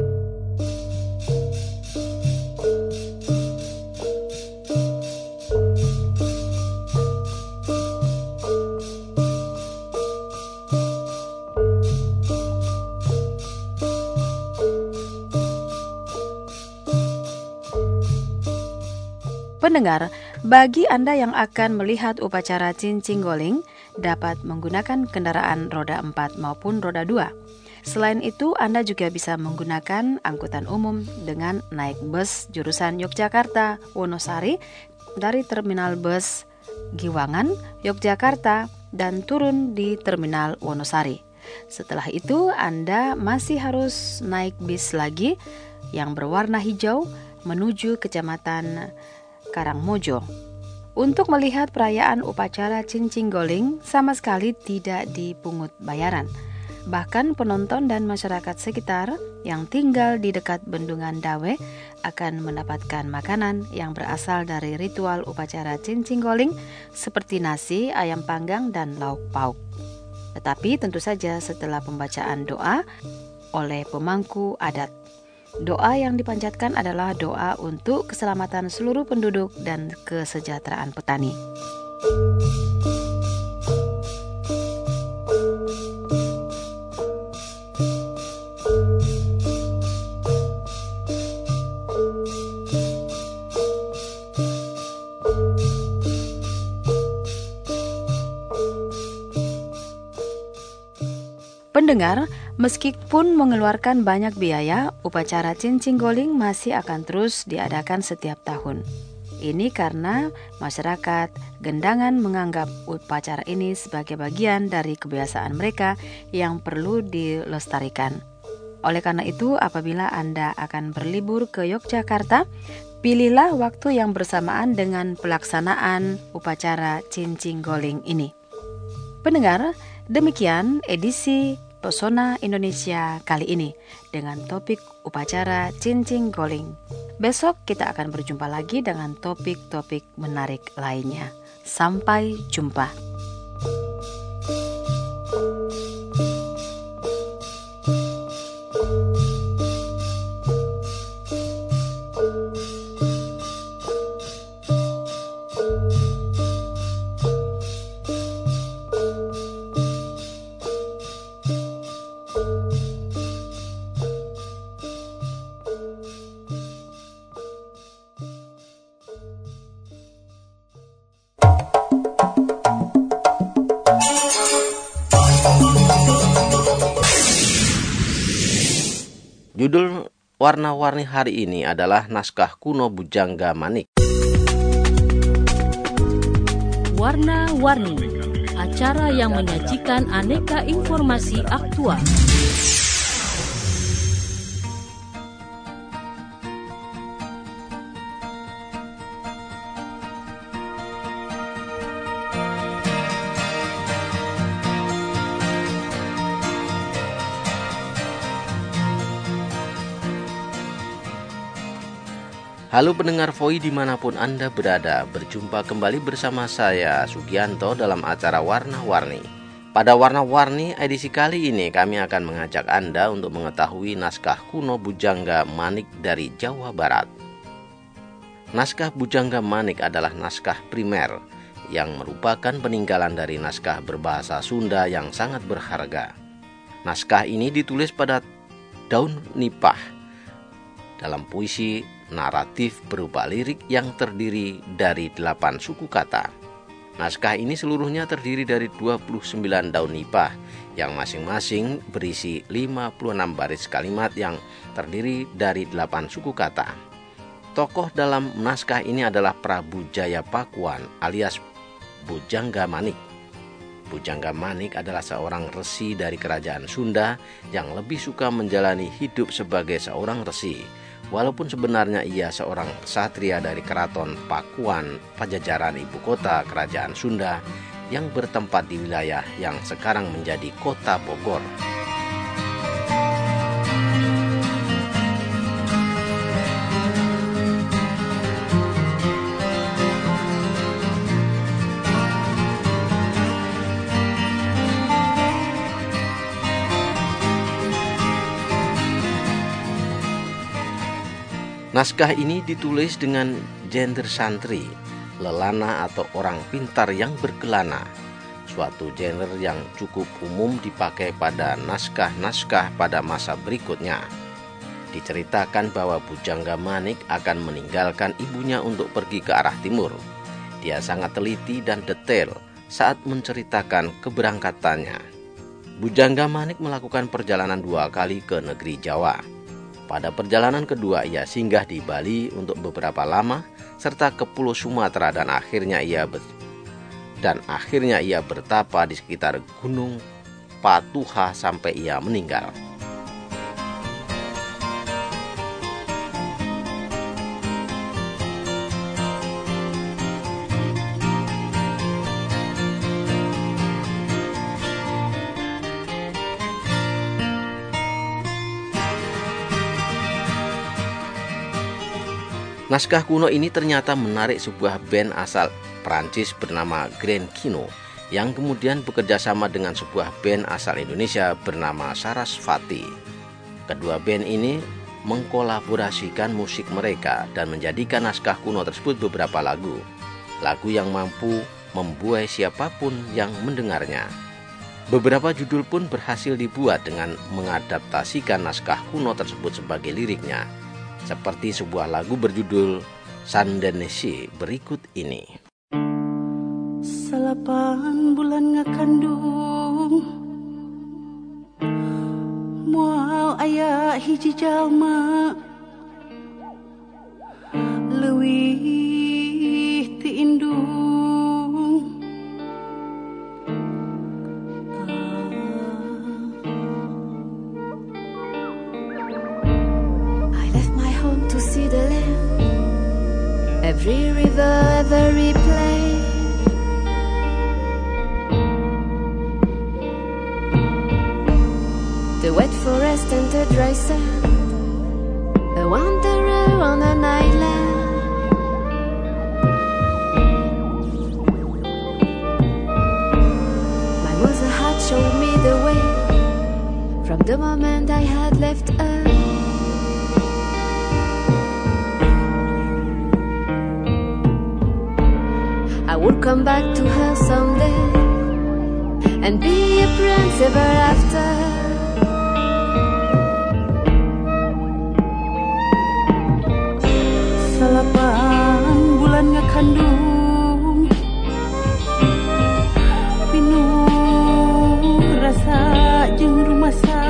Pendengar, bagi Anda yang akan melihat upacara Cincinggoling dapat menggunakan kendaraan roda empat maupun roda dua. Selain itu, Anda juga bisa menggunakan angkutan umum dengan naik bus jurusan Yogyakarta Wonosari dari terminal bus Giwangan, Yogyakarta, dan turun di terminal Wonosari. Setelah itu, Anda masih harus naik bis lagi yang berwarna hijau menuju Kecamatan Karangmojo. Untuk melihat perayaan upacara Cincinggoling sama sekali tidak dipungut bayaran. Bahkan penonton dan masyarakat sekitar yang tinggal di dekat bendungan Dawe akan mendapatkan makanan yang berasal dari ritual upacara Cincinggoling seperti nasi, ayam panggang, dan lauk pauk. Tetapi tentu saja setelah pembacaan doa oleh pemangku adat. Doa yang dipanjatkan adalah doa untuk keselamatan seluruh penduduk dan kesejahteraan petani. Pendengar, meskipun mengeluarkan banyak biaya, upacara Cincinggoling masih akan terus diadakan setiap tahun. Ini karena masyarakat Gendangan menganggap upacara ini sebagai bagian dari kebiasaan mereka yang perlu dilestarikan. Oleh karena itu, apabila Anda akan berlibur ke Yogyakarta, pilihlah waktu yang bersamaan dengan pelaksanaan upacara Cincinggoling ini. Pendengar, demikian edisi Pesona Indonesia kali ini dengan topik upacara Cincinggoling. Besok kita akan berjumpa lagi dengan topik-topik menarik lainnya. Sampai jumpa. Judul warna-warni hari ini adalah naskah kuno Bujangga Manik. Warna-warni, acara yang menyajikan aneka informasi aktual. Halo pendengar V O I dimanapun Anda berada, berjumpa kembali bersama saya Sugianto dalam acara Warna-Warni. Pada Warna-Warni edisi kali ini kami akan mengajak Anda untuk mengetahui naskah kuno Bujangga Manik dari Jawa Barat. Naskah Bujangga Manik adalah naskah primer yang merupakan peninggalan dari naskah berbahasa Sunda yang sangat berharga. Naskah ini ditulis pada daun nipah dalam puisi naratif berupa lirik yang terdiri dari delapan suku kata. Naskah ini seluruhnya terdiri dari dua puluh sembilan daun nipah yang masing-masing berisi lima puluh enam baris kalimat yang terdiri dari delapan suku kata. Tokoh dalam naskah ini adalah Prabu Jaya Pakuan alias Bujangga Manik. Bujangga Manik adalah seorang resi dari kerajaan Sunda yang lebih suka menjalani hidup sebagai seorang resi, walaupun sebenarnya ia seorang ksatria dari keraton Pakuan, Pajajaran, ibu kota kerajaan Sunda yang bertempat di wilayah yang sekarang menjadi kota Bogor. Naskah ini ditulis dengan genre santri, lelana atau orang pintar yang berkelana, suatu genre yang cukup umum dipakai pada naskah-naskah pada masa berikutnya. Diceritakan bahwa Bujangga Manik akan meninggalkan ibunya untuk pergi ke arah timur. Dia sangat teliti dan detail saat menceritakan keberangkatannya. Bujangga Manik melakukan perjalanan dua kali ke negeri Jawa. Pada perjalanan kedua ia singgah di Bali untuk beberapa lama serta ke Pulau Sumatera dan akhirnya ia ber... dan akhirnya ia bertapa di sekitar Gunung Patuha sampai ia meninggal. Naskah kuno ini ternyata menarik sebuah band asal Prancis bernama Grand Kino yang kemudian bekerja sama dengan sebuah band asal Indonesia bernama Sarasvati. Kedua band ini mengkolaborasikan musik mereka dan menjadikan naskah kuno tersebut beberapa lagu. Lagu yang mampu membuai siapapun yang mendengarnya. Beberapa judul pun berhasil dibuat dengan mengadaptasikan naskah kuno tersebut sebagai liriknya. Seperti sebuah lagu berjudul Sandanesi berikut ini. Salapan bulan ngakandung moal aya hiji jalma leuwih ti indung. See the land, every river, every plain. The wet forest and the dry sand, a wanderer on an island. My mother had showed me the way from the moment I had left her. I would come back to her someday and be a prince ever after. Salapan bulan ngakandung pinuh rasa jeung rumasa.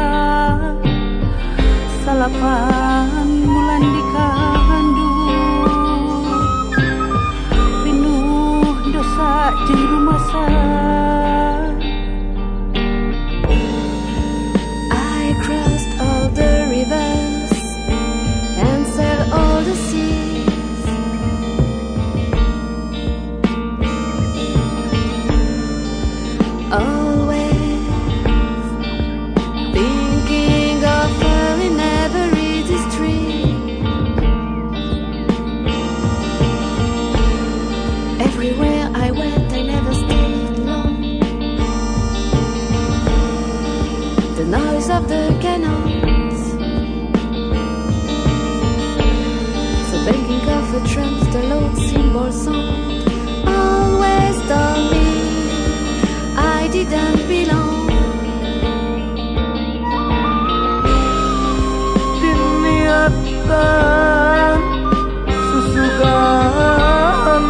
Salapan bulan dikandung jeung rumasa. I crossed all the rivers and sailed all the seas. Always thinking of her in every district. Everywhere I went, I never stayed long. The noise of the cannons, the banging of the drums, the loud cymbal sound, always told me I didn't belong. Diniatkan susukan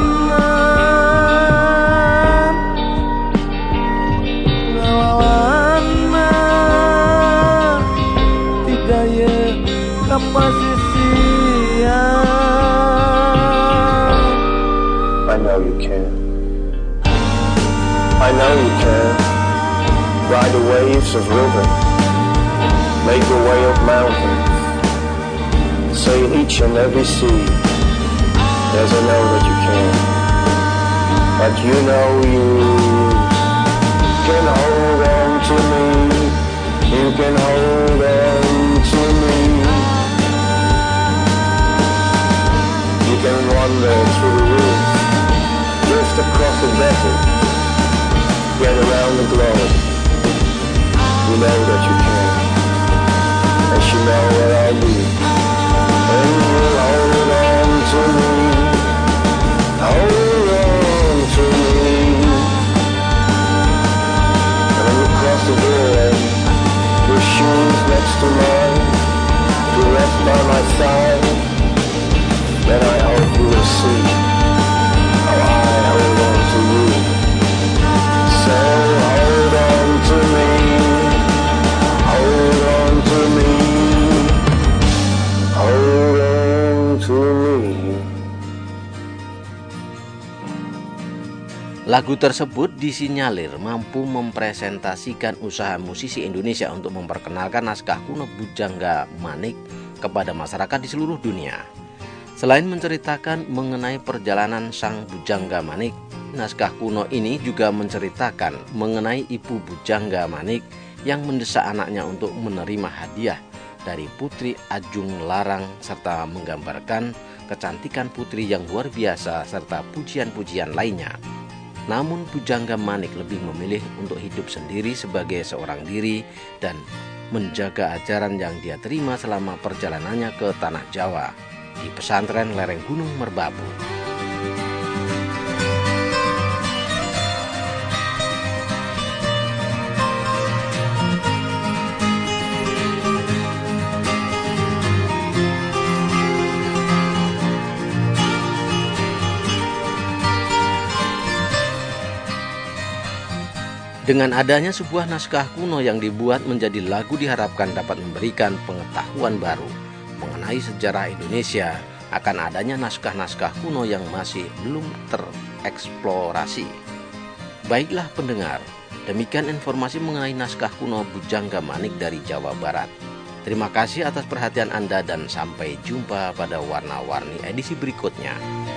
I know you can. know you can. Ride the waves of rhythm, make the way of mountains, sail each and every sea. Yes, I know that you can. But you know you can hold on to me. You can hold on to me. You can wander through the roof, drift across the desert, get around the globe. You know that you can. And you know what I'll be. And you'll hold on to me. Hold on to me. And when you cross the doorway, your shoes next to mine, to rest by my side, then I hope you will see how I hold on to you. So hold on to me. Hold on to me. Hold on to me. Lagu tersebut disinyalir mampu mempresentasikan usaha musisi Indonesia untuk memperkenalkan naskah kuno Bujangga Manik kepada masyarakat di seluruh dunia. Selain menceritakan mengenai perjalanan sang Bujangga Manik, naskah kuno ini juga menceritakan mengenai Ibu Bujangga Manik yang mendesak anaknya untuk menerima hadiah dari Putri Ajung Larang serta menggambarkan kecantikan putri yang luar biasa serta pujian-pujian lainnya. Namun Bujangga Manik lebih memilih untuk hidup sendiri sebagai seorang diri dan menjaga ajaran yang dia terima selama perjalanannya ke Tanah Jawa di pesantren lereng Gunung Merbabu. Dengan adanya sebuah naskah kuno yang dibuat menjadi lagu diharapkan dapat memberikan pengetahuan baru mengenai sejarah Indonesia akan adanya naskah-naskah kuno yang masih belum tereksplorasi. Baiklah pendengar, demikian informasi mengenai naskah kuno Bujangga Manik dari Jawa Barat. Terima kasih atas perhatian Anda dan sampai jumpa pada Warna-Warni edisi berikutnya.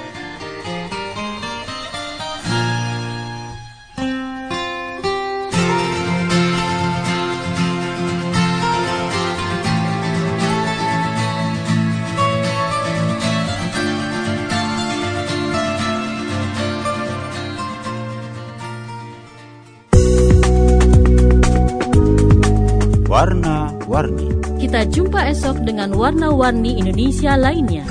Warna-Warni. Kita jumpa esok dengan warna-warni Indonesia lainnya.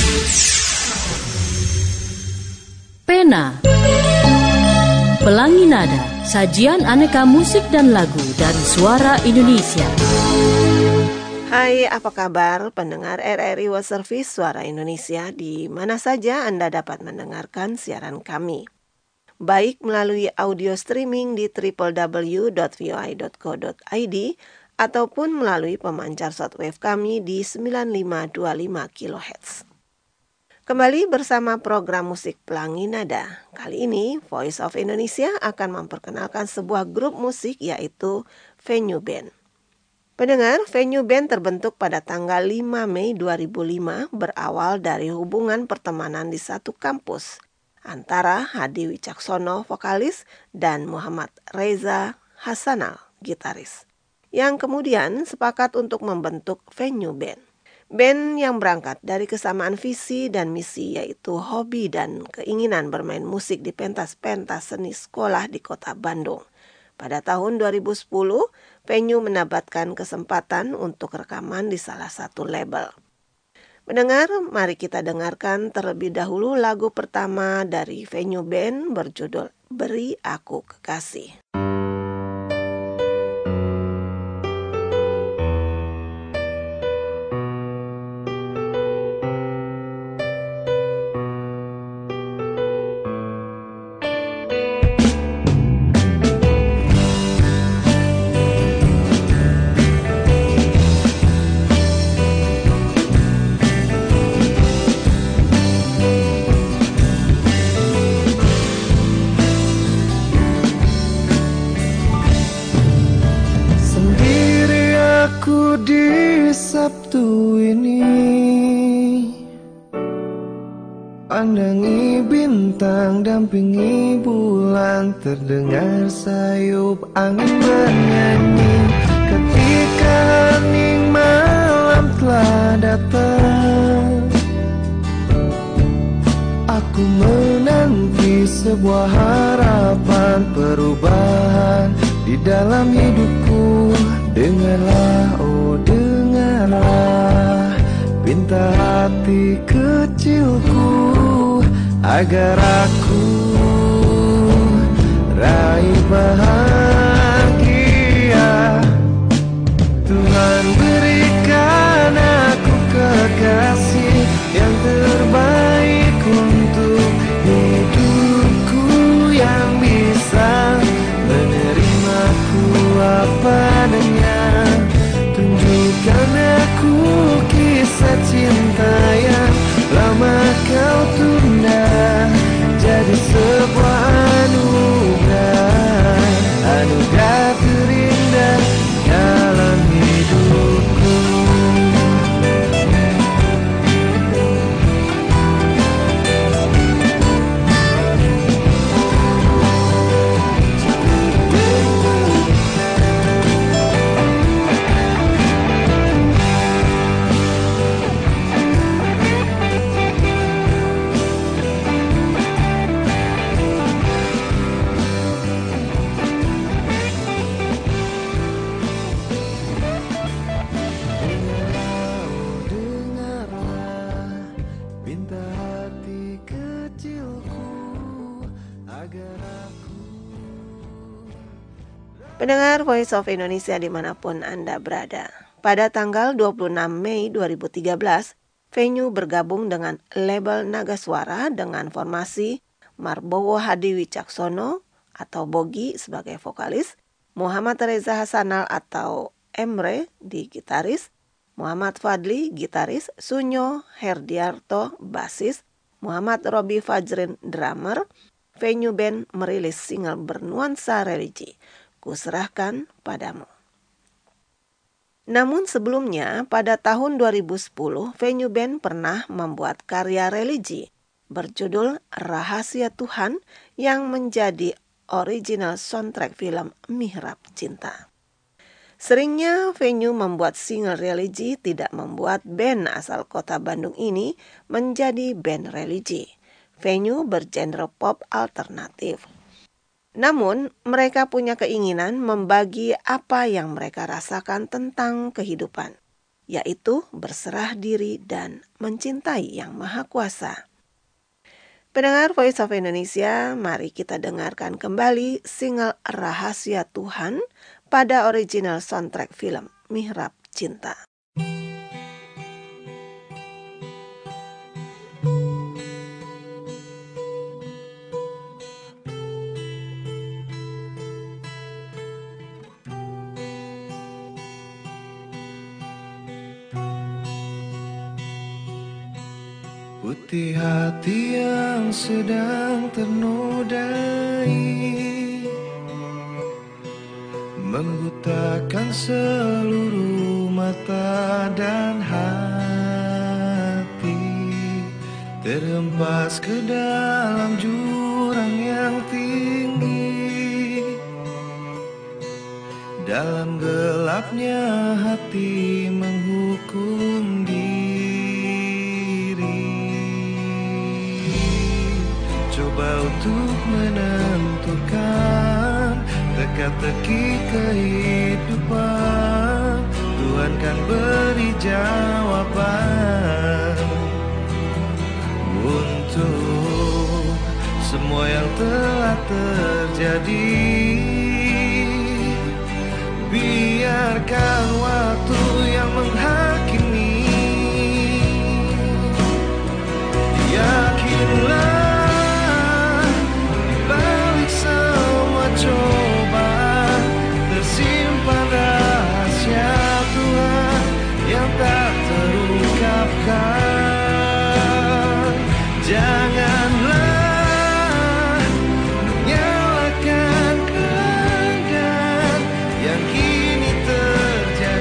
Pena, Pelangi Nada, sajian aneka musik dan lagu dari suara Indonesia. Hai, apa kabar pendengar R R I World Service Suara Indonesia di mana saja Anda dapat mendengarkan siaran kami. Baik melalui audio streaming di w w w dot v o i dot co dot i d ataupun melalui pemancar shortwave kami di sembilan lima dua lima kilohertz. Kembali bersama program musik Pelangi Nada. Kali ini Voice of Indonesia akan memperkenalkan sebuah grup musik yaitu Venue Band. Pendengar, Venue Band terbentuk pada tanggal lima Mei dua ribu lima berawal dari hubungan pertemanan di satu kampus antara Hadi Wicaksono vokalis dan Muhammad Reza Hasanal gitaris, yang kemudian sepakat untuk membentuk Venue Band. Band yang berangkat dari kesamaan visi dan misi yaitu hobi dan keinginan bermain musik di pentas-pentas seni sekolah di kota Bandung. Pada tahun dua ribu sepuluh, Venue mendapatkan kesempatan untuk rekaman di salah satu label. Mendengar, mari kita dengarkan terlebih dahulu lagu pertama dari Venue Band berjudul Beri Aku Kekasih. Pandangi bintang, dampingi bulan, terdengar sayup angin bernyanyi. Ketika hening malam telah datang, aku menanti sebuah harapan perubahan di dalam hidupku. Dengarlah, oh dengarlah, pinta hati kecilku, agar aku raih bahagia. Tuhan berikan aku kekasih yang terbaik untuk hidupku, yang bisa menerimaku apa adanya. Tunjukkan aku kisah cinta yang lama kau tunda, jadi sebuah anugerah, anugerah terindah dalam hidupku. Pendengar Voice of Indonesia dimanapun Anda berada, pada tanggal dua puluh enam Mei dua ribu tiga belas, Venue bergabung dengan label Naga Suara dengan formasi Marbowo Hadi Wicaksono atau Bogi sebagai vokalis, Muhammad Reza Hasanal atau Emre di gitaris, Muhammad Fadli gitaris, Sunyo Herdiarto basis, Muhammad Robi Fajrin drummer. Venue Band merilis single bernuansa religi, Kuserahkan Padamu. Namun sebelumnya, pada tahun dua ribu sepuluh, Venue Band pernah membuat karya religi berjudul Rahasia Tuhan yang menjadi original soundtrack film Mihrab Cinta. Seringnya Venue membuat single religi tidak membuat band asal kota Bandung ini menjadi band religi. Venue bergenre pop alternatif. Namun, mereka punya keinginan membagi apa yang mereka rasakan tentang kehidupan, yaitu berserah diri dan mencintai Yang Maha Kuasa. Pendengar Voice of Indonesia, mari kita dengarkan kembali single Rahasia Tuhan pada original soundtrack film Mihrab Cinta. Putih hati yang sedang ternodai, membutakan seluruh mata dan hati, terhempas ke dalam jurang yang tinggi. Dalam gelapnya hati menghukum diri. Coba untuk menentukan teka-teki kehidupan, Tuhan kan beri jawaban untuk semua yang telah terjadi. Biarkan waktu yang menghakimi. Yakinlah cobaan tersimpan rahasia Tuhan yang tak terungkapkan. Janganlah menyalahkan keadaan yang kini terjadi.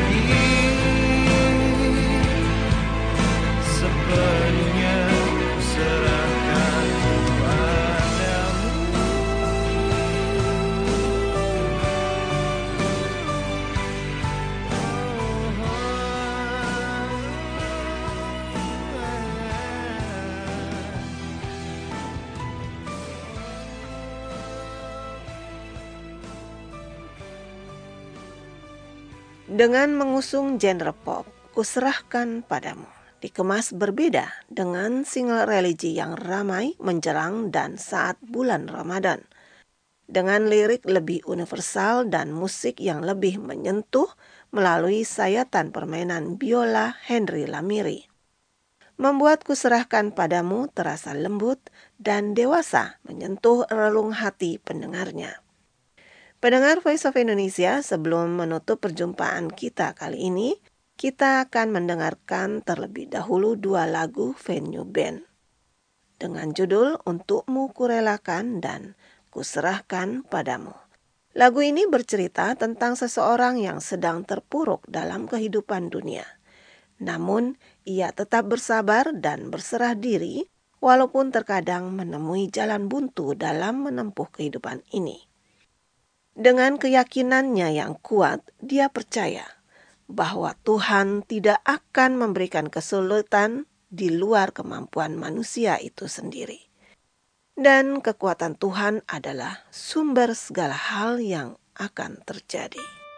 Dengan mengusung genre pop, Kuserahkan Padamu dikemas berbeda dengan single religi yang ramai menjelang dan saat bulan Ramadan. Dengan lirik lebih universal dan musik yang lebih menyentuh melalui sayatan permainan biola Henry Lamiri. Membuat Kuserahkan Padamu terasa lembut dan dewasa menyentuh relung hati pendengarnya. Pendengar Voice of Indonesia, sebelum menutup perjumpaan kita kali ini, kita akan mendengarkan terlebih dahulu dua lagu Venue Band dengan judul Untukmu Kurelakan dan Kuserahkan Padamu. Lagu ini bercerita tentang seseorang yang sedang terpuruk dalam kehidupan dunia. Namun, ia tetap bersabar dan berserah diri walaupun terkadang menemui jalan buntu dalam menempuh kehidupan ini. Dengan keyakinannya yang kuat, dia percaya bahwa Tuhan tidak akan memberikan kesulitan di luar kemampuan manusia itu sendiri. Dan kekuatan Tuhan adalah sumber segala hal yang akan terjadi.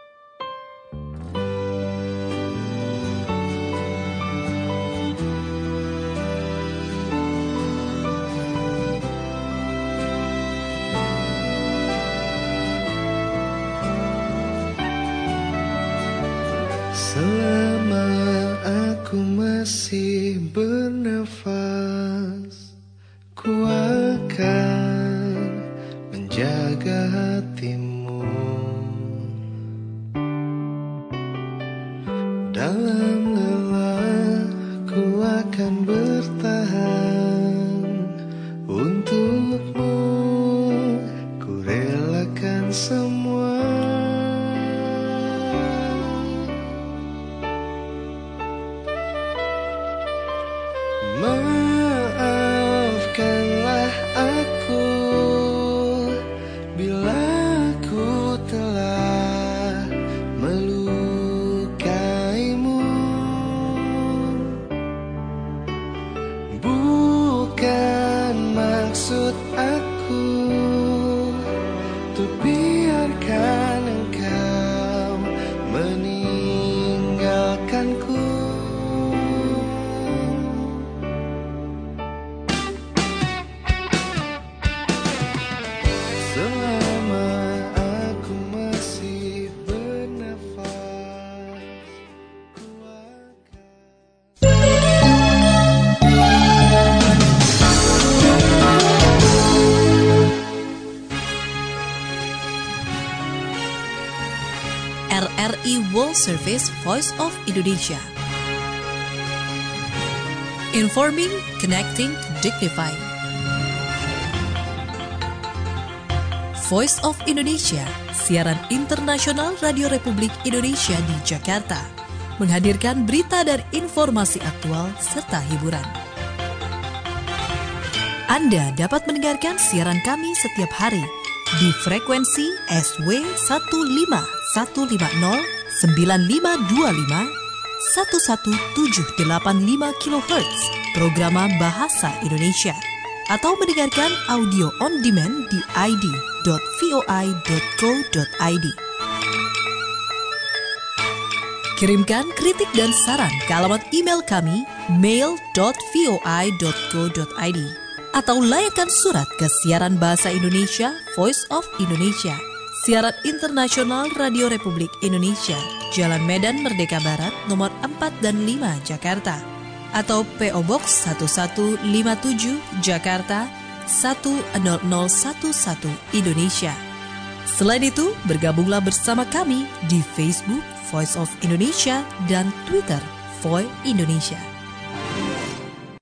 Selama aku masih bernafas, ku akan menjaga hatimu. Dalam lelah ku akan bertahan. Untukmu ku relakan semua. Maafkanlah aku bila aku telah melukaimu. Bukan maksud aku untuk biarkan engkau meninggalkanku. R R I World Service Voice of Indonesia. Informing, connecting, dignifying. Voice of Indonesia, siaran internasional Radio Republik Indonesia di Jakarta, menghadirkan berita dan informasi aktual serta hiburan. Anda dapat mendengarkan siaran kami setiap hari di frekuensi S W satu lima satu lima nol sembilan lima dua lima satu satu tujuh delapan lima kilohertz program Bahasa Indonesia, atau mendengarkan audio on demand di i d dot voi dot co dot i d. Kirimkan kritik dan saran ke alamat email kami mail dot voi dot co dot i d atau layakkan surat ke siaran Bahasa Indonesia Voice of Indonesia, siaran internasional Radio Republik Indonesia, Jalan Medan Merdeka Barat nomor empat dan lima Jakarta, atau P O Box satu satu lima tujuh Jakarta satu nol nol satu satu Indonesia. Selain itu, bergabunglah bersama kami di Facebook Voice of Indonesia dan Twitter Voi Indonesia.